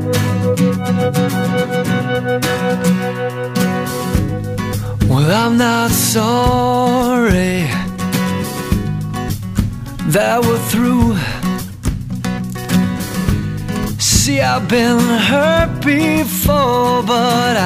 Well, I'm not sorry that we're through. See, I've been hurt before, but